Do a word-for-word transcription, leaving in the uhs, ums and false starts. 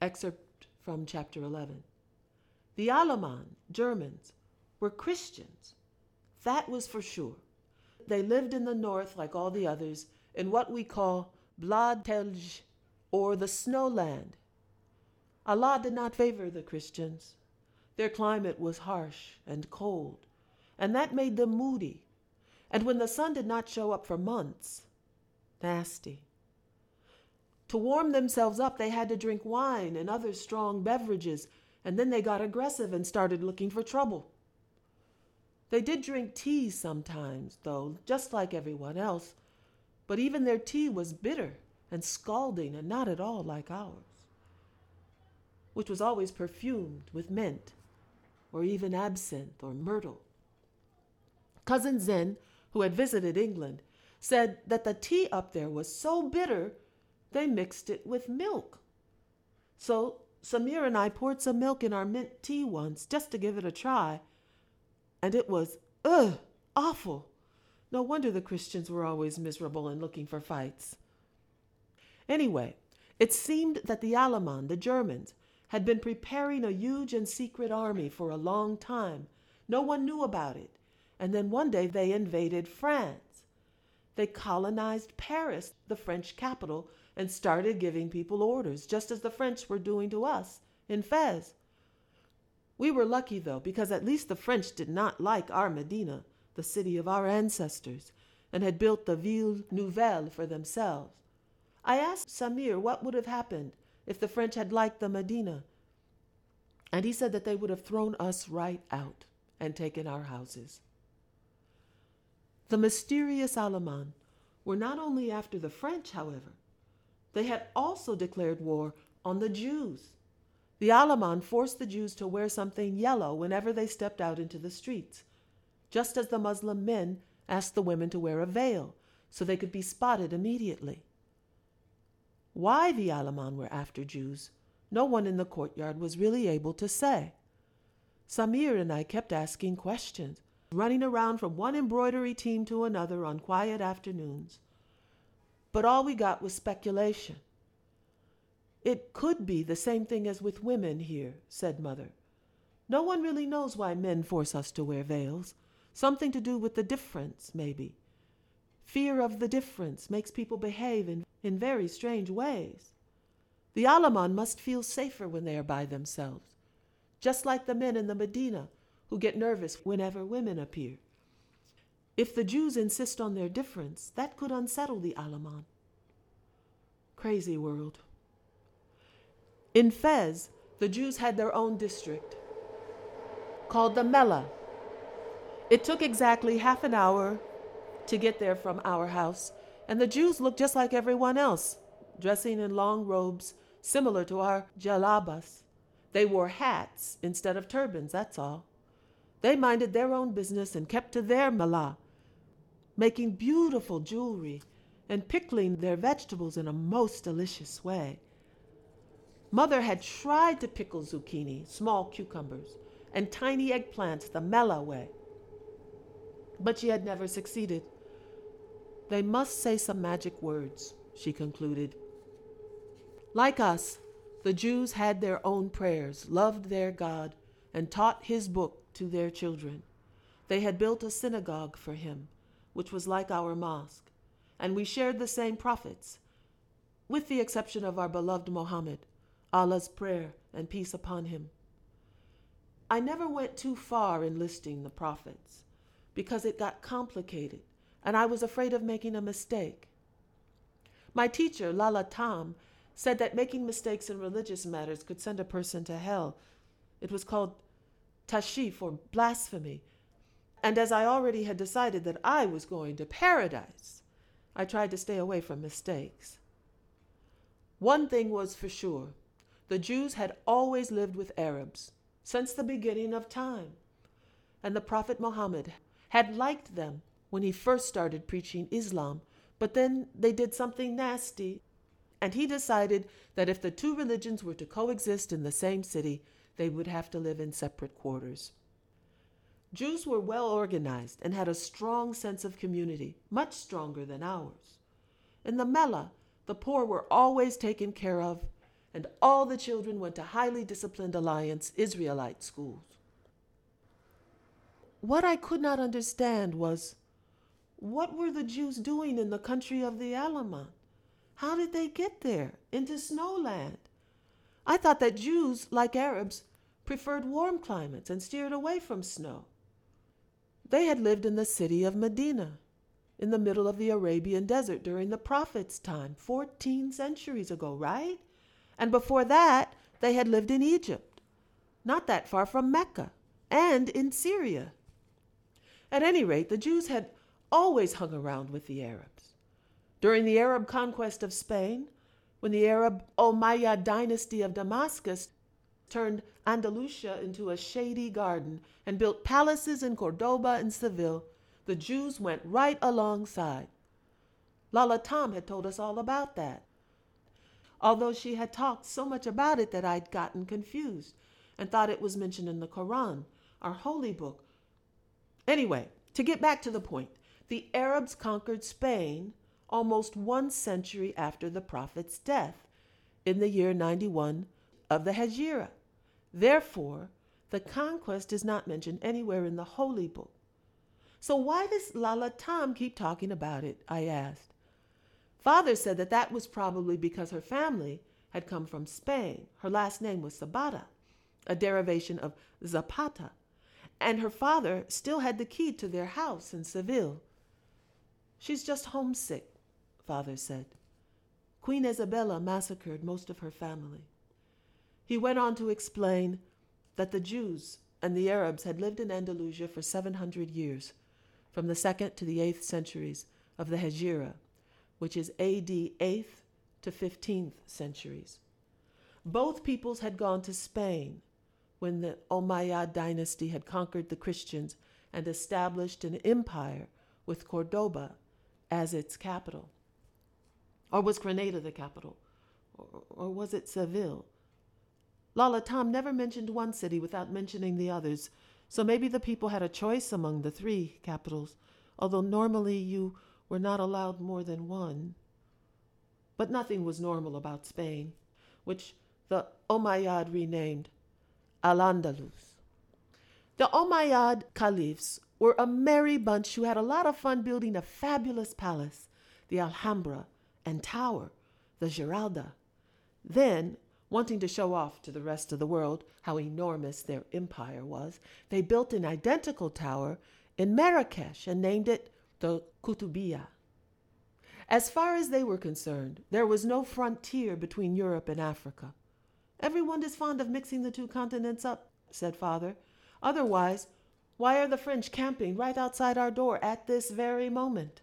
Excerpt from chapter eleven. The Alaman, Germans, were Christians. That was for sure. They lived in the north like all the others, in what we call Bladtelj, or the snowland. Allah did not favor the Christians. Their climate was harsh and cold, and that made them moody. And when the sun did not show up for months, nasty. To warm themselves up, they had to drink wine and other strong beverages, and then they got aggressive and started looking for trouble. They did drink tea sometimes, though, just like everyone else, but even their tea was bitter and scalding and not at all like ours, which was always perfumed with mint or even absinthe or myrtle. Cousin Zen, who had visited England, said that the tea up there was so bitter they mixed it with milk. So Samir and I poured some milk in our mint tea once just to give it a try, and it was, ugh, awful. No wonder the Christians were always miserable and looking for fights. Anyway, it seemed that the Alaman, the Germans, had been preparing a huge and secret army for a long time. No one knew about it. And then one day they invaded France. They colonized Paris, the French capital, and started giving people orders, just as the French were doing to us in Fez. We were lucky, though, because at least the French did not like our Medina, the city of our ancestors, and had built the Ville Nouvelle for themselves. I asked Samir what would have happened if the French had liked the Medina, and he said that they would have thrown us right out and taken our houses. The mysterious Alaman were not only after the French, however. They had also declared war on the Jews. The Alaman forced the Jews to wear something yellow whenever they stepped out into the streets, just as the Muslim men asked the women to wear a veil so they could be spotted immediately. Why the Alaman were after Jews, no one in the courtyard was really able to say. Samir and I kept asking questions, running around from one embroidery team to another on quiet afternoons. But all we got was speculation. It could be the same thing as with women here, said Mother. No one really knows why men force us to wear veils. Something to do with the difference, maybe. Fear of the difference makes people behave in, in very strange ways. The Alaman must feel safer when they are by themselves, just like the men in the Medina who get nervous whenever women appear. If the Jews insist on their difference, that could unsettle the Alaman. Crazy world. In Fez, the Jews had their own district, called the Mela. It took exactly half an hour to get there from our house, and the Jews looked just like everyone else, dressing in long robes similar to our jalabas. They wore hats instead of turbans, that's all. They minded their own business and kept to their Mela, making beautiful jewelry and pickling their vegetables in a most delicious way. Mother had tried to pickle zucchini, small cucumbers, and tiny eggplants the Mela way, but she had never succeeded. They must say some magic words, she concluded. Like us, the Jews had their own prayers, loved their God, and taught his book to their children. They had built a synagogue for him, which was like our mosque, and we shared the same prophets, with the exception of our beloved Muhammad, Allah's prayer and peace upon him. I never went too far in listing the prophets, because it got complicated, and I was afraid of making a mistake. My teacher, Lala Tam, said that making mistakes in religious matters could send a person to hell. It was called tashif, or blasphemy, and as I already had decided that I was going to paradise, I tried to stay away from mistakes. One thing was for sure. The Jews had always lived with Arabs since the beginning of time, and the Prophet Muhammad had liked them when he first started preaching Islam, but then they did something nasty, and he decided that if the two religions were to coexist in the same city, they would have to live in separate quarters. Jews were well organized and had a strong sense of community, much stronger than ours. In the Mela, the poor were always taken care of, and all the children went to highly disciplined Alliance Israelite schools. What I could not understand was, what were the Jews doing in the country of the Alaman? How did they get there, into snowland? I thought that Jews, like Arabs, preferred warm climates and steered away from snow. They had lived in the city of Medina, in the middle of the Arabian desert during the Prophet's time, fourteen centuries ago, right? And before that, they had lived in Egypt, not that far from Mecca, and in Syria. At any rate, the Jews had always hung around with the Arabs. During the Arab conquest of Spain, when the Arab Umayyad dynasty of Damascus turned Andalusia into a shady garden and built palaces in Cordoba and Seville, the Jews went right alongside. Lala Tom had told us all about that, although she had talked so much about it that I'd gotten confused and thought it was mentioned in the Quran, our holy book. Anyway, to get back to the point, the Arabs conquered Spain almost one century after the Prophet's death, in the year ninety-one of the Hijra. Therefore, the conquest is not mentioned anywhere in the Holy Book. So why does Lala Tom keep talking about it? I asked. Father said that that was probably because her family had come from Spain. Her last name was Sabata, a derivation of Zapata, and her father still had the key to their house in Seville. She's just homesick, Father said. Queen Isabella massacred most of her family. He went on to explain that the Jews and the Arabs had lived in Andalusia for seven hundred years, from the second to the eighth centuries of the Hijra, which is A D eighth to fifteenth centuries. Both peoples had gone to Spain when the Umayyad dynasty had conquered the Christians and established an empire with Cordoba as its capital. Or was Granada the capital? Or, or was it Seville? Lala Tom never mentioned one city without mentioning the others, so maybe the people had a choice among the three capitals, although normally you were not allowed more than one. But nothing was normal about Spain, which the Umayyad renamed Al-Andalus. The Umayyad caliphs were a merry bunch who had a lot of fun building a fabulous palace, the Alhambra, and tower, the Giralda. Then, wanting to show off to the rest of the world how enormous their empire was, they built an identical tower in Marrakesh and named it the Kutubiyya. As far as they were concerned, there was no frontier between Europe and Africa. Everyone is fond of mixing the two continents up, said Father. Otherwise, why are the French camping right outside our door at this very moment?